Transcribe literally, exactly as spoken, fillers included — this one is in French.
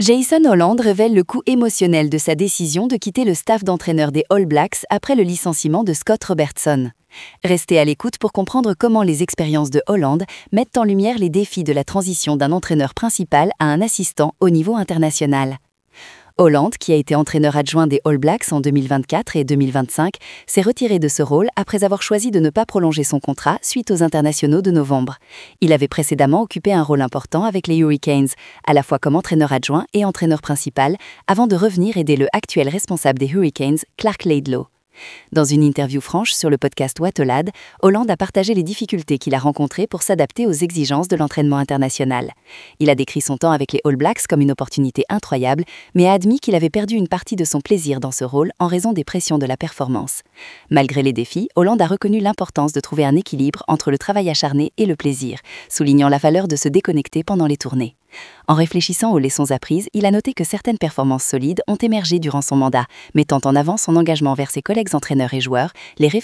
Jason Holland révèle le coût émotionnel de sa décision de quitter le staff d'entraîneur des All Blacks après le licenciement de Scott Robertson. Restez à l'écoute pour comprendre comment les expériences de Holland mettent en lumière les défis de la transition d'un entraîneur principal à un assistant au niveau international. Holland, qui a été entraîneur adjoint des All Blacks en deux mille vingt-quatre et deux mille vingt-cinq, s'est retiré de ce rôle après avoir choisi de ne pas prolonger son contrat suite aux internationaux de novembre. Il avait précédemment occupé un rôle important avec les Hurricanes, à la fois comme entraîneur adjoint et entraîneur principal, avant de revenir aider le actuel responsable des Hurricanes, Clark Laidlaw. Dans une interview franche sur le podcast Wattelade, Holland a partagé les difficultés qu'il a rencontrées pour s'adapter aux exigences de l'entraînement international. Il a décrit son temps avec les All Blacks comme une opportunité incroyable, mais a admis qu'il avait perdu une partie de son plaisir dans ce rôle en raison des pressions de la performance. Malgré les défis, Holland a reconnu l'importance de trouver un équilibre entre le travail acharné et le plaisir, soulignant la valeur de se déconnecter pendant les tournées. En réfléchissant aux leçons apprises, il a noté que certaines performances solides ont émergé durant son mandat, mettant en avant son engagement envers ses collègues entraîneurs et joueurs, les